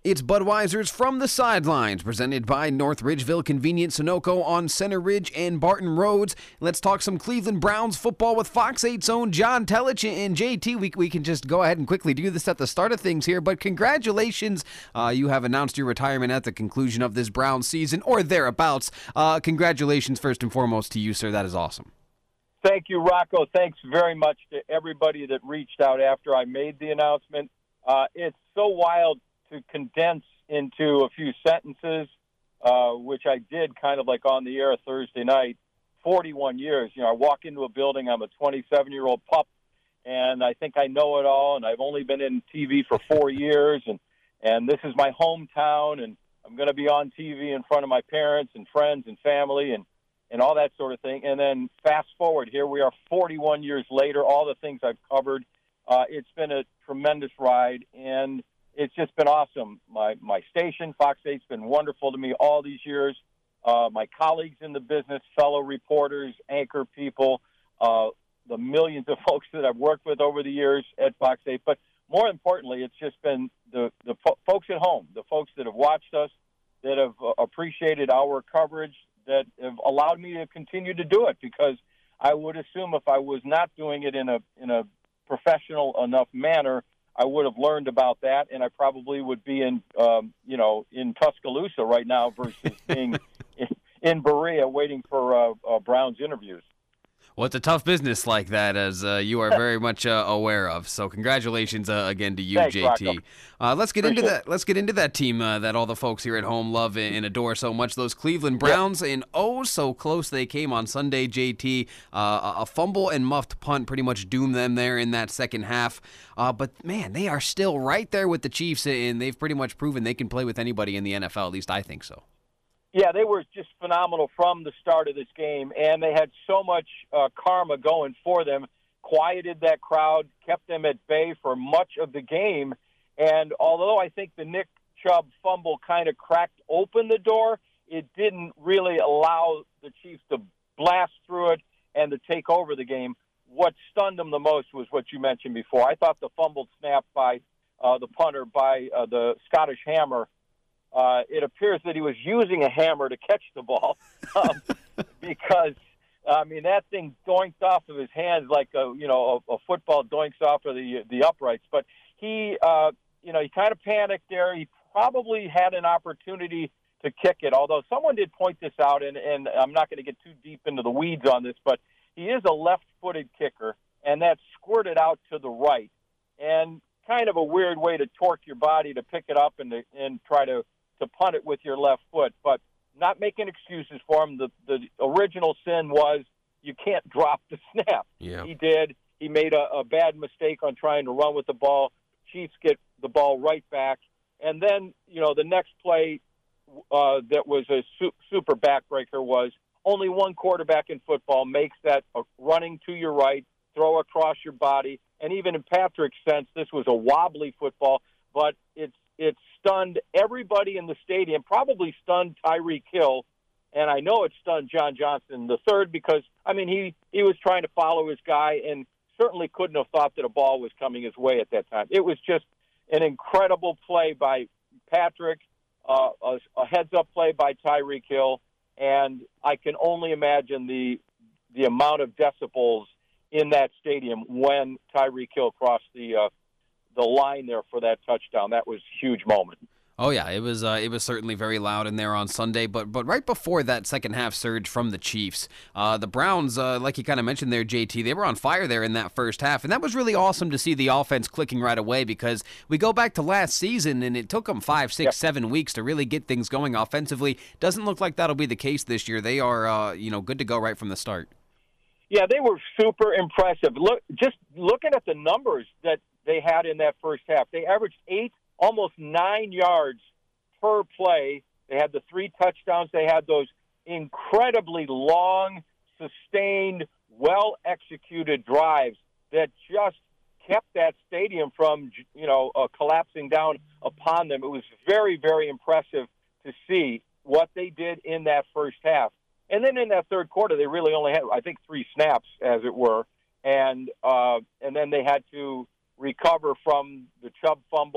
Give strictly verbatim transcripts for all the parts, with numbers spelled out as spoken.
It's Budweiser's From the Sidelines, presented by North Ridgeville Convenient Sunoco on Center Ridge and Barton Roads. Let's talk some Cleveland Browns football with Fox eight's own John Telich and J T. We, we can just go ahead and quickly do this at the start of things here, but congratulations. Uh, you have announced your retirement at the conclusion of this Browns season, or thereabouts. Uh, congratulations first and foremost to you, sir. That is awesome. Thank you, Rocco. Thanks very much to everybody that reached out after I made the announcement. Uh, it's so wild to condense into a few sentences, uh, which I did kind of like on the air Thursday night, forty-one years. You know, I walk into a building, I'm a twenty-seven-year-old pup, and I think I know it all, and I've only been in T V for four years, and, and this is my hometown, and I'm going to be on T V in front of my parents and friends and family and, and all that sort of thing. And then fast forward, here we are forty-one years later, all the things I've covered. Uh, it's been a tremendous ride, and it's just been awesome. My my station, Fox eight's been wonderful to me all these years. Uh, my colleagues in the business, fellow reporters, anchor people, uh, the millions of folks that I've worked with over the years at Fox eight. But more importantly, it's just been the, the fo- folks at home, the folks that have watched us, that have uh, appreciated our coverage, that have allowed me to continue to do it, because I would assume if I was not doing it in a in a professional enough manner, I would have learned about that, and I probably would be in, um, you know, in Tuscaloosa right now versus being in, in Berea waiting for uh, uh, Brown's interviews. Well, it's a tough business like that, as uh, you are very much uh, aware of. So, congratulations uh, again to you, Thanks, J T. Uh, let's get Appreciate into that. Let's get into that team uh, that all the folks here at home love and adore so much. Those Cleveland Browns, yeah. And oh, so close they came on Sunday. J T, uh, a fumble and muffed punt pretty much doomed them there in that second half. Uh, but man, they are still right there with the Chiefs, and they've pretty much proven they can play with anybody in the N F L. At least I think so. Yeah, they were just phenomenal from the start of this game, and they had so much uh, karma going for them, quieted that crowd, kept them at bay for much of the game. And although I think the Nick Chubb fumble kind of cracked open the door, it didn't really allow the Chiefs to blast through it and to take over the game. What stunned them the most was what you mentioned before. I thought the fumbled snap by uh, the punter, by uh, the Scottish Hammer, Uh, it appears that he was using a hammer to catch the ball um, because, I mean, that thing doinked off of his hands like a, you know, a, a football doinks off of the the uprights. But he, uh, you know, he kind of panicked there. He probably had an opportunity to kick it, although someone did point this out, and, and I'm not going to get too deep into the weeds on this, but he is a left-footed kicker, and that squirted out to the right. And kind of a weird way to torque your body to pick it up and to, and try to to punt it with your left foot, but not making excuses for him. The the original sin was you can't drop the snap. Yeah. He did. He made a, a bad mistake on trying to run with the ball. Chiefs get the ball right back. And then, you know, the next play uh, that was a su- super backbreaker was only one quarterback in football makes that uh, running to your right, throw across your body. And even in Patrick's sense, this was a wobbly football, but it's It stunned everybody in the stadium, probably stunned Tyreek Hill, and I know it stunned John Johnson the third because, I mean, he, he was trying to follow his guy and certainly couldn't have thought that a ball was coming his way at that time. It was just an incredible play by Patrick, uh, a, a heads-up play by Tyreek Hill, and I can only imagine the the amount of decibels in that stadium when Tyreek Hill crossed the uh, the line there for that touchdown. That was a huge moment. Oh yeah, it was uh, it was certainly very loud in there on Sunday, but but right before that second half surge from the Chiefs, uh, the Browns, uh, like you kind of mentioned there, J T, they were on fire there in that first half, and that was really awesome to see the offense clicking right away because we go back to last season, and it took them five, six, yep. seven weeks to really get things going offensively. Doesn't look like that'll be the case this year. They are uh, you know good to go right from the start. Yeah, they were super impressive. Look, just looking at the numbers that they had in that first half. They averaged eight, almost nine yards per play. They had the three touchdowns. They had those incredibly long, sustained, well-executed drives that just kept that stadium from, you know, uh, collapsing down upon them. It was very, very impressive to see what they did in that first half. And then in that third quarter, they really only had, I think, three snaps, as it were. And uh, and then they had to recover from the Chubb fumble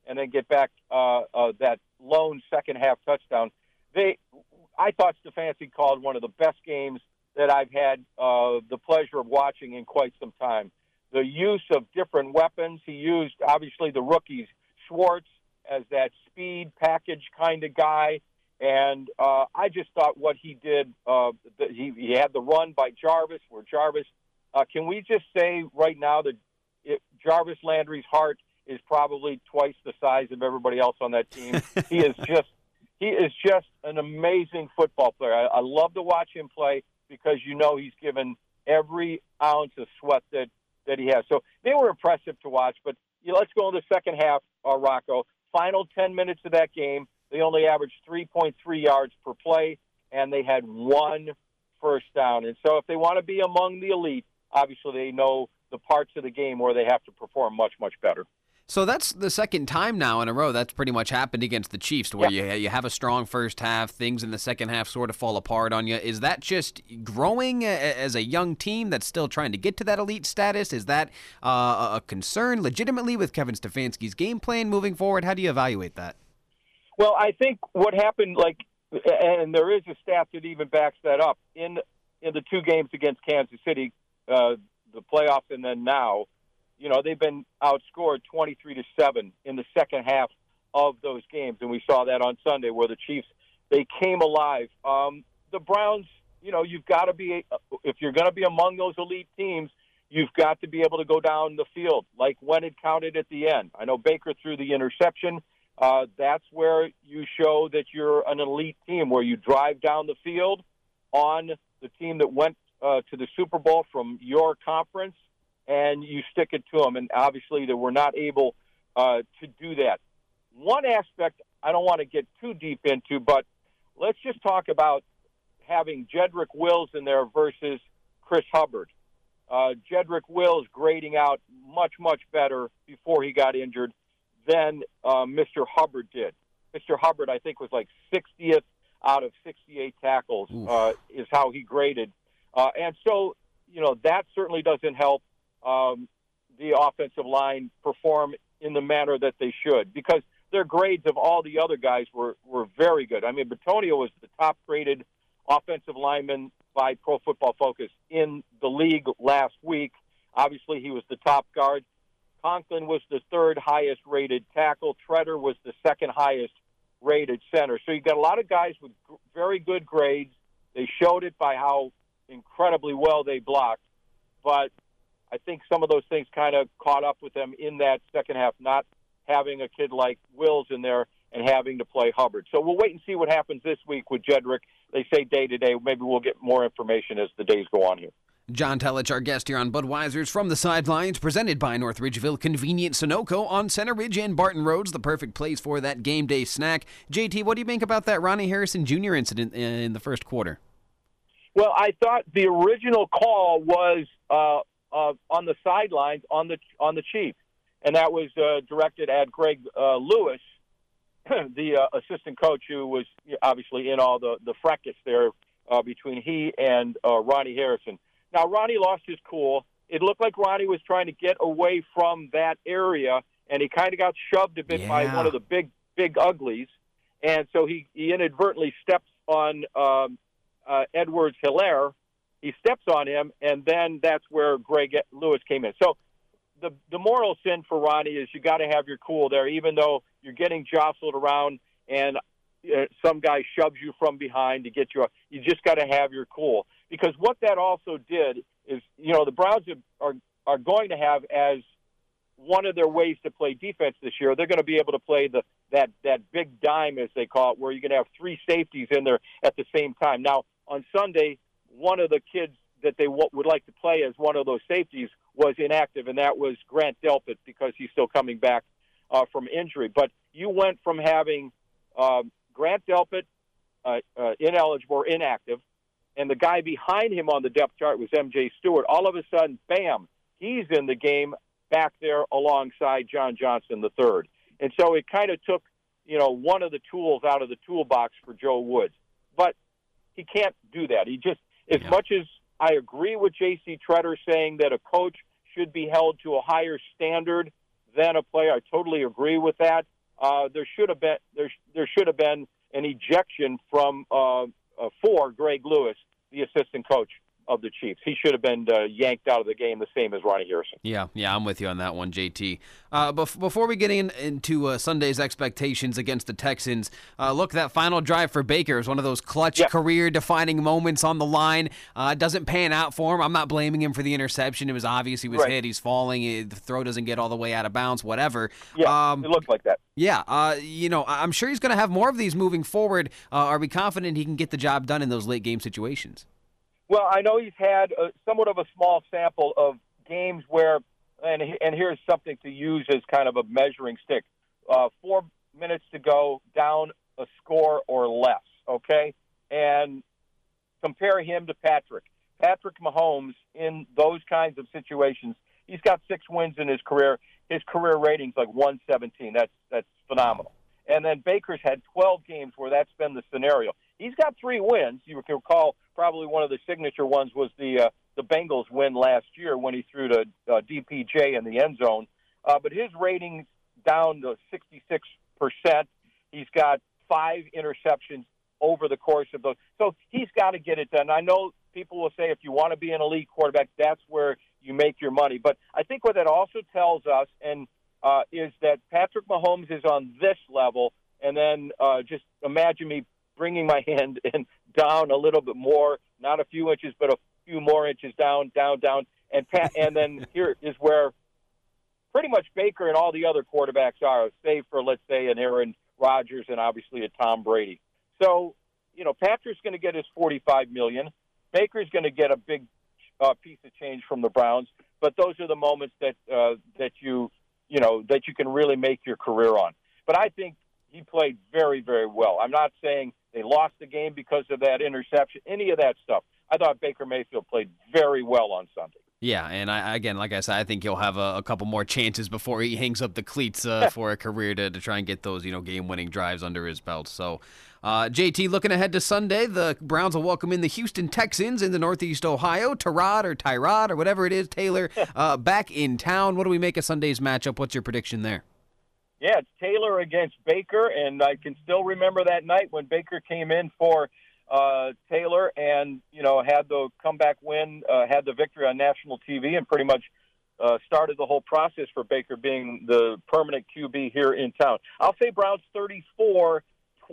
and then get back uh, uh, that lone second half touchdown. They, I thought Stefanski called one of the best games that I've had uh, the pleasure of watching in quite some time. The use of different weapons. He used, obviously, the rookies, Schwartz, as that speed package kind of guy. And uh, I just thought what he did, uh, the, he, he had the run by Jarvis, where Jarvis, uh, can we just say right now that it, Jarvis Landry's heart is probably twice the size of everybody else on that team. He is just he is just an amazing football player. I, I love to watch him play because you know he's given every ounce of sweat that, that he has. So they were impressive to watch. But you know, let's go in the second half, uh, Rocco. Final ten minutes of that game, they only averaged three point three yards per play, and they had one first down. And so if they want to be among the elite, obviously they know the parts of the game where they have to perform much, much better. So that's the second time now in a row that's pretty much happened against the Chiefs, where yeah. you you have a strong first half, things in the second half sort of fall apart on you. Is that just growing as a young team that's still trying to get to that elite status? Is that uh, a concern legitimately with Kevin Stefanski's game plan moving forward? How do you evaluate that? Well, I think what happened, like, and there is a stat that even backs that up, in in the two games against Kansas City, uh, the playoffs and then now, you know, they've been outscored twenty-three to seven in the second half of those games. And we saw that on Sunday where the Chiefs, they came alive. Um, the Browns, you know, you've got to be, if you're going to be among those elite teams, you've got to be able to go down the field, like when it counted at the end. I know Baker threw the interception. Uh, that's where you show that you're an elite team, where you drive down the field on the team that went uh, to the Super Bowl from your conference, and you stick it to them. And obviously they were not able uh, to do that. One aspect I don't want to get too deep into, but let's just talk about having Jedrick Wills in there versus Chris Hubbard. Uh, Jedrick Wills grading out much, much better before he got injured than uh, Mister Hubbard did. Mister Hubbard, I think, was like sixtieth out of sixty-eight tackles uh, is how he graded. Uh, and so, you know, that certainly doesn't help um, the offensive line perform in the manner that they should, because their grades of all the other guys were, were very good. I mean, Bitonio was the top-graded offensive lineman by Pro Football Focus in the league last week. Obviously, he was the top guard. Conklin was the third highest rated tackle. Treader was the second highest rated center. So you've got a lot of guys with g- very good grades. They showed it by how incredibly well they blocked. But I think some of those things kind of caught up with them in that second half, not having a kid like Wills in there and having to play Hubbard. So we'll wait and see what happens this week with Jedrick. They say day to day. Maybe we'll get more information as the days go on here. John Telich, our guest here on Budweiser's From the Sidelines, presented by North Ridgeville Convenient Sunoco on Center Ridge and Barton Roads, the perfect place for that game day snack. J T, what do you think about that Ronnie Harrison Junior incident in the first quarter? Well, I thought the original call was uh, uh, on the sidelines on the on the Chiefs, and that was uh, directed at Greg uh, Lewis, the uh, assistant coach, who was obviously in all the, the fracas there uh, between he and uh, Ronnie Harrison. Now, Ronnie lost his cool. It looked like Ronnie was trying to get away from that area, and he kind of got shoved a bit yeah. by one of the big, big uglies. And so he, he inadvertently steps on um, uh, Edwards-Hilaire. He steps on him, and then that's where Greg Lewis came in. So the the moral sin for Ronnie is you got to have your cool there, even though you're getting jostled around and uh, some guy shoves you from behind to get you up. You just got to have your cool. Because what that also did is, you know, the Browns are are going to have as one of their ways to play defense this year, they're going to be able to play the that, that big dime, as they call it, where you're going to have three safeties in there at the same time. Now, on Sunday, one of the kids that they w- would like to play as one of those safeties was inactive, and that was Grant Delpit, because he's still coming back uh, from injury. But you went from having um, Grant Delpit uh, uh, ineligible or inactive, and the guy behind him on the depth chart was M J Stewart. All of a sudden, bam, he's in the game back there alongside John Johnson the third. And so it kind of took, you know, one of the tools out of the toolbox for Joe Woods. But he can't do that. He just, as yeah. much as I agree with J C Treader saying that a coach should be held to a higher standard than a player, I totally agree with that. uh, there should have been there there should have been an ejection from uh, uh, for Greg Lewis, the assistant coach of the Chiefs. He should have been uh, yanked out of the game the same as Ronnie Harrison. Yeah, yeah, I'm with you on that one, J T. Uh, bef- before we get in, into uh, Sunday's expectations against the Texans, uh, look, that final drive for Baker is one of those clutch, yeah. career-defining moments on the line. Uh, doesn't pan out for him. I'm not blaming him for the interception. It was obvious he was right. hit. He's falling. The throw doesn't get all the way out of bounds, whatever. Yeah, um, it looked like that. Yeah, uh, you know, I'm sure he's going to have more of these moving forward. Uh, are we confident he can get the job done in those late-game situations? Well, I know he's had a, somewhat of a small sample of games where, and and here's something to use as kind of a measuring stick. Uh, four minutes to go, down a score or less, okay? And compare him to Patrick. Patrick Mahomes, in those kinds of situations, he's got six wins in his career. His career rating's like one seventeen. That's, that's phenomenal. And then Baker's had twelve games where that's been the scenario. He's got three wins. You can recall probably one of the signature ones was the uh, the Bengals win last year when he threw to uh, D P J in the end zone. Uh, but his rating's down to sixty-six percent. He's got five interceptions over the course of those. So he's got to get it done. I know people will say if you want to be an elite quarterback, that's where you make your money. But I think what that also tells us and uh, is that Patrick Mahomes is on this level, and then uh, just imagine me bringing my hand in down a little bit more, not a few inches, but a few more inches down, down, down. And Pat, and then here is where pretty much Baker and all the other quarterbacks are, save for, let's say, an Aaron Rodgers and obviously a Tom Brady. So, you know, Patrick's going to get his forty-five million dollars. Baker's going to get a big uh, piece of change from the Browns. But those are the moments that uh, that you, you know, that you can really make your career on. But I think he played very, very well. I'm not saying they lost the game because of that interception, any of that stuff. I thought Baker Mayfield played very well on Sunday. Yeah, and I, again, like I said, I think he'll have a, a couple more chances before he hangs up the cleats uh, for a career to, to try and get those, you know, game-winning drives under his belt. So, uh, J T, looking ahead to Sunday, the Browns will welcome in the Houston Texans in the Northeast Ohio. Tyrod or Tyrod or whatever it is, Taylor, uh, back in town. What do we make of Sunday's matchup? What's your prediction there? Yeah, it's Taylor against Baker, and I can still remember that night when Baker came in for uh, Taylor and, you know, had the comeback win, uh, had the victory on national T V, and pretty much uh, started the whole process for Baker being the permanent Q B here in town. I'll say Browns thirty-four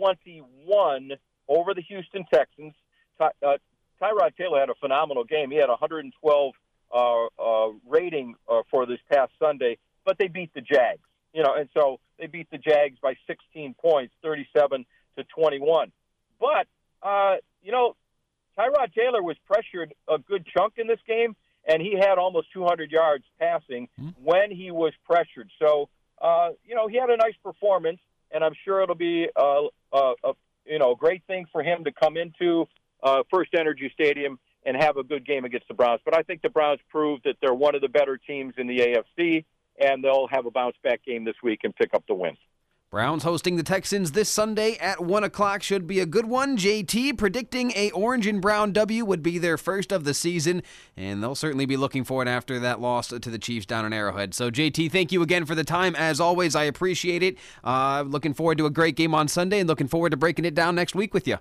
twenty-one over the Houston Texans. Ty- uh, Tyrod Taylor had a phenomenal game. He had a one hundred twelve uh, uh, rating uh, for this past Sunday, but they beat the Jags. You know, and so they beat the Jags by sixteen points, thirty-seven to twenty-one. But, uh, you know, Tyrod Taylor was pressured a good chunk in this game, and he had almost two hundred yards passing mm-hmm. when he was pressured. So, uh, you know, he had a nice performance, and I'm sure it'll be, uh, uh, a, you know, a great thing for him to come into uh, First Energy Stadium and have a good game against the Browns. But I think the Browns proved that they're one of the better teams in the A F C, and they'll have a bounce-back game this week and pick up the win. Browns hosting the Texans this Sunday at one o'clock. Should be a good one. J T predicting a orange and brown W would be their first of the season, and they'll certainly be looking for it after that loss to the Chiefs down in Arrowhead. So, J T, thank you again for the time. As always, I appreciate it. Uh, looking forward to a great game on Sunday and looking forward to breaking it down next week with you.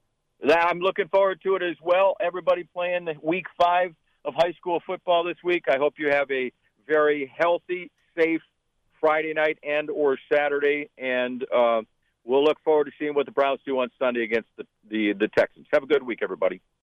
I'm looking forward to it as well. Everybody playing week five of high school football this week. I hope you have a very healthy, safe Friday night and or Saturday, and uh, we'll look forward to seeing what the Browns do on Sunday against the, the, the Texans. Have a good week, everybody.